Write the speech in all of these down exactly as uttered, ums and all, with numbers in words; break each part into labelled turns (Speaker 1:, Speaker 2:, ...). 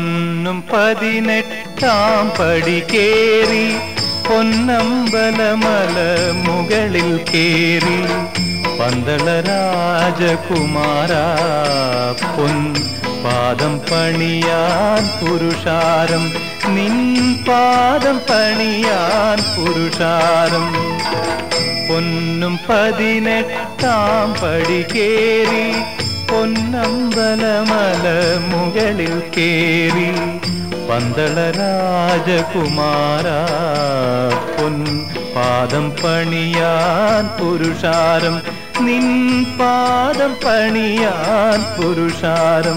Speaker 1: പൊന്നും പതിനെട്ടാം പടി കേറി പൊന്നമ്പലമല മുകളിൽ കേറി പന്തള രാജകുമാര പൊൻ പാദം പണിയാൻ പുരുഷാരം നിൻ പാദം പണിയാൻ പുരുഷാരം പൊന്നും പതിനെട്ടാം പടി കേറി പൊന്നമ്പലമല മുകളിൽ കേറി പന്തള രാജകുമാര പൊൻ പാദം പണിയാൻ പുരുഷാരം നിൻ പാദം പണിയാൻ പുരുഷാരം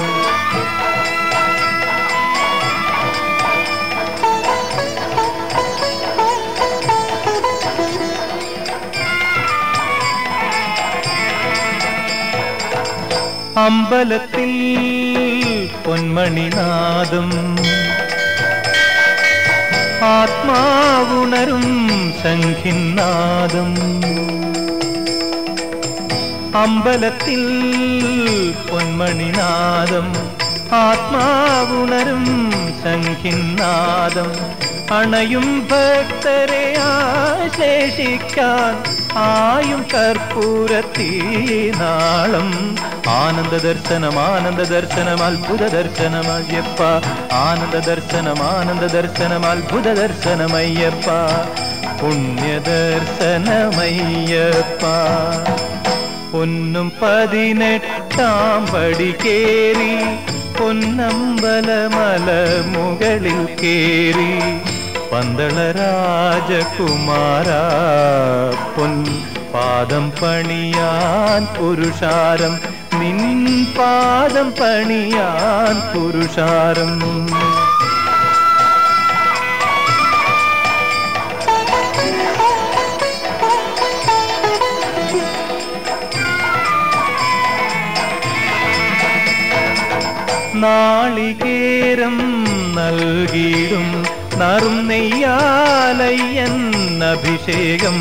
Speaker 1: അമ്പലത്തിൽ പൊന്മണിനാദം ആത്മാവുണരും ശംഖിനാദം അമ്പലത്തിൽ പൊന്മണിനാദം ആത്മാവുണരും ശംഖിനാദം അണയും ഭക്തരെ ആശ്ലേഷിക്കാൻ ആയും കർപ്പൂരത്തീനാളം ആനന്ദ ദർശനം ആനന്ദ ദർശനം അത്ഭുത ദർശനം അയ്യപ്പ ആനന്ദ ദർശനം ആനന്ദ ദർശനം അത്ഭുത ദർശനമയ്യപ്പ പുണ്യ ദർശനമയ്യപ്പ പൊന്നും പതിനെട്ടാം പടി കേറി പൊന്നമ്പലമല മുകളിൽ കേറി പന്തള രാജകുമാര പൊൻ പാദം പണിയാൻ പുരുഷാരം നിൻ പാദം പണിയാൻ പുരുഷാരം നാളികേരം നൽകിയിടും നറും നെയ്യാലയ്യൻ അഭിഷേകം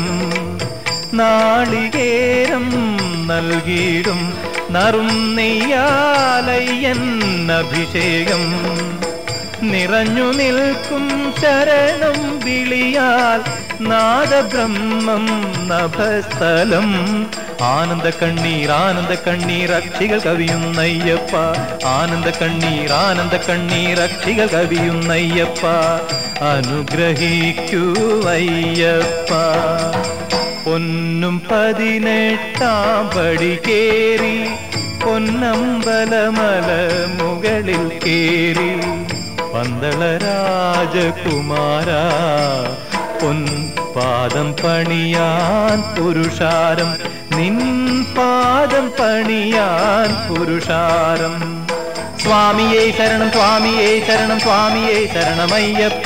Speaker 1: നാളികേരം നൽകിയിടും നറും നെയ്യാലയ്യൻ അഭിഷേകം നിറഞ്ഞു നിൽക്കും ശരണം വിളിയാൽ നാദബ്രഹ്മം നഭസ്ഥലം ആനന്ദ കണ്ണീർ ആനന്ദ കണ്ണീർ അക്ഷികൾ കവിയുന്നയ്യപ്പ ആനന്ദ കണ്ണീർ ആനന്ദ കണ്ണീർ അക്ഷികൾ കവിയുന്നയ്യപ്പ അനുഗ്രഹിക്കൂ അയ്യപ്പ പൊന്നും പതിനെട്ടാം പടി കേറി പൊന്നമ്പലമല മുകളിൽ കേറി പന്തള രാജകുമാര പൊൻ പാദം പണിയാൻ പുരുഷാരം നിൻ പാദം പണിയാൻ പുരുഷാരം സ്വാമിയേ ശരണം സ്വാമിയേ ശരണം സ്വാമിയേ ശരണമയ്യപ്പ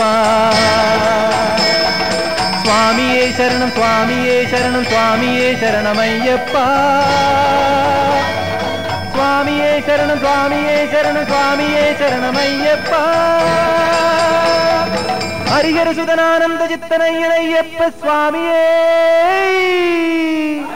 Speaker 1: സ്വാമിയേ ശരണം സ്വാമിയേ ശരണം സ്വാമിയേ ശരണമയ്യപ്പ സ്വാമിയേ ശരണം സ്വാമിയേ ശരണം സ്വാമിയേ ശരണമയ്യപ്പ ഹരിഹര സുതനാനന്ദ ചിത്തനയ്യനയ്യപ്പ സ്വാമിയേ.